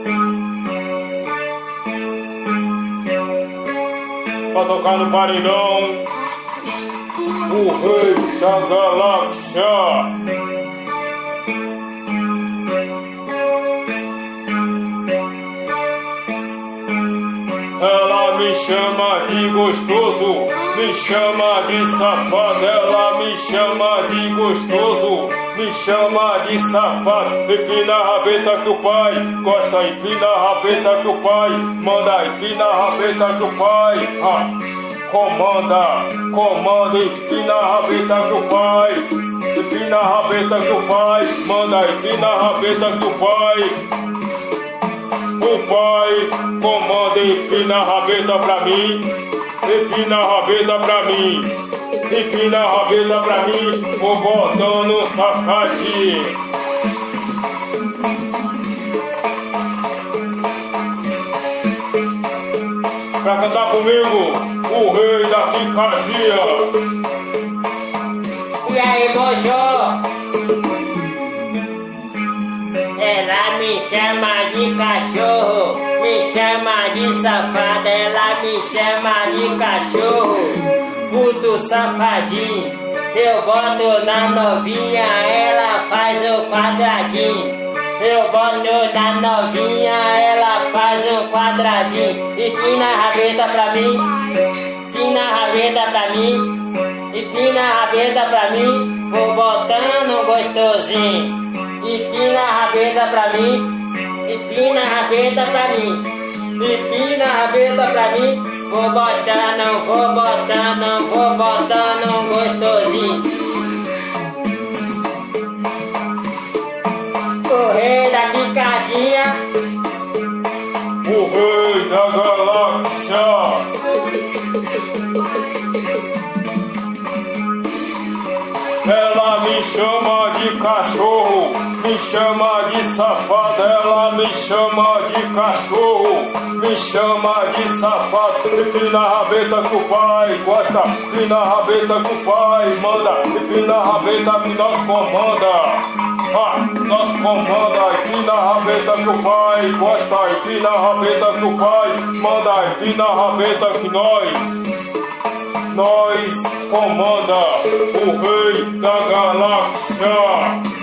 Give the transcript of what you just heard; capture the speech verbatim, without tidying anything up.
Pra tocar no paredão, o rei da galáxia. Ela me chama de gostoso, me chama de safado. Ela me chama de gostoso, me chama de safado. Empina a rabeta que o pai gosta, empina a rabeta que o pai manda, empina a rabeta que o pai ah, comanda, comanda. Empina a rabeta que o pai, empina a rabeta que o pai manda, empina a rabeta que o pai. O pai comanda, empina a rabeta pra mim, empina a rabeta pra mim, empina a rabeta pra mim, vou botando sacadinho. Pra cantar comigo, o rei da picadinha. E aí, moço? Ela me chama de cachorro, me chama de safada. Ela me chama de cachorro, puto safadinho. Eu boto na novinha, ela faz o quadradinho. Eu boto na novinha, ela faz o quadradinho. Empina a rabeta pra mim, empina a rabeta pra mim, empina a rabeta pra mim, vou botando gostosinho. Empina a rabeta pra mim, empina a rabeta pra mim, empina a rabeta pra mim, vou botando, vou botando, vou botando gostosinho. O rei da picadinha, o rei da galáxia. Ela me chama de cachorro, me chama de safado. Ela me chama de cachorro, me chama de safado. Empina a rabeta que o pai gosta, empina a rabeta que o pai manda, empina a rabeta que nós comanda. Ah, nós comanda, empina a rabeta que o pai gosta, empina a rabeta que o pai manda, empina a rabeta que nós Nós comanda, o rei da galáxia.